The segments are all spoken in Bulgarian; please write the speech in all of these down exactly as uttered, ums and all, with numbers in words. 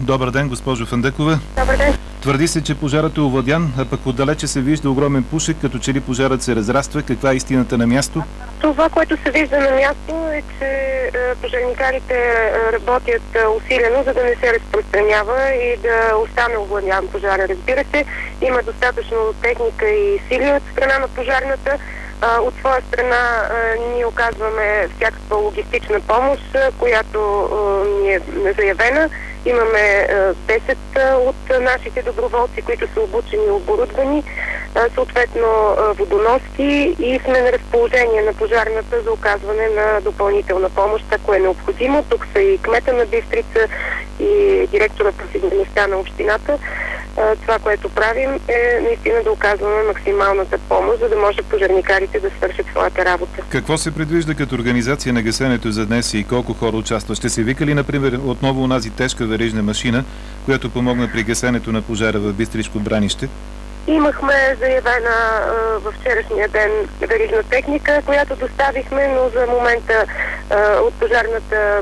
Добър ден, госпожо Фандъкова. Добър ден. Твърди се, че пожарът е овладян, а пък отдалече се вижда огромен пушек, като че ли пожарът се разраства. Каква е истината на място? Това, което се вижда на място, е, че е, пожарникарите е, работят е, усилено, за да не се разпространява и да остане овладян пожара. Разбира се, има достатъчно техника и сили от страна на пожарната. От своя страна ние оказваме всякаква логистична помощ, която ни е заявена. Имаме десет от нашите доброволци, които са обучени и оборудвани, съответно водоноски, и сме на разположение на пожарната за оказване на допълнителна помощ, ако е необходимо. Тук са и кмета на Бистрица, и директора по сигурността на общината. Това, което правим, е наистина да оказваме максималната помощ, за да може пожарникарите да свършат своята работа. Какво се предвижда като организация на гасенето за днес и колко хора участва? Ще се вика ли, например, отново онази тежка верижна машина, която помогна при гасенето на пожара в Бистришко Бранище? Имахме заявена а, във вчерашния ден верижна техника, която доставихме, но за момента а, от пожарната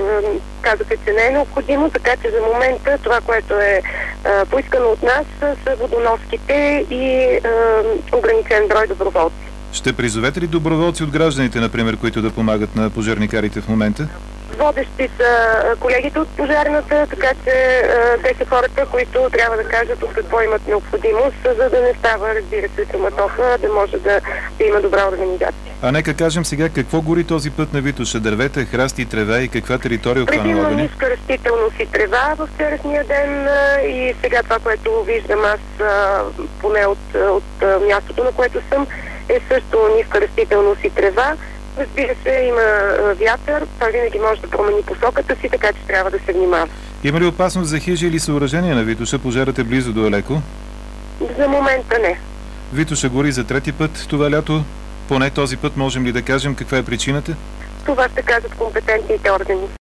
казаха, че не е необходимо, така че за момента това, което е а, поискано от нас, са водоноските и а, ограничен брой доброволци. Ще призовете ли доброволци от гражданите, например, които да помагат на пожарникарите в момента? Водещи са колегите от пожарната, така че те са хората, които трябва да кажат от какво имат необходимост, за да не става, разбира се, суматоха, да може да, да има добра организация. А нека кажем сега какво гори този път на Витоша? Дървета, храсти, трева и каква територия обхвана огъня? Ниска растителност и трева в вчерашния ден и сега това, което виждам аз, поне от, от мястото, на което съм, е също ниска растителност и трева. Разбира се, има вятър, той винаги може да промени посоката си, така че трябва да се внимава. Има ли опасност за хижи или съоръжения на Витоша? Пожарът е близо до Алеко? За момента не. Витоша гори за трети път това лято. Поне този път можем ли да кажем каква е причината? Това ще кажат компетентните органи.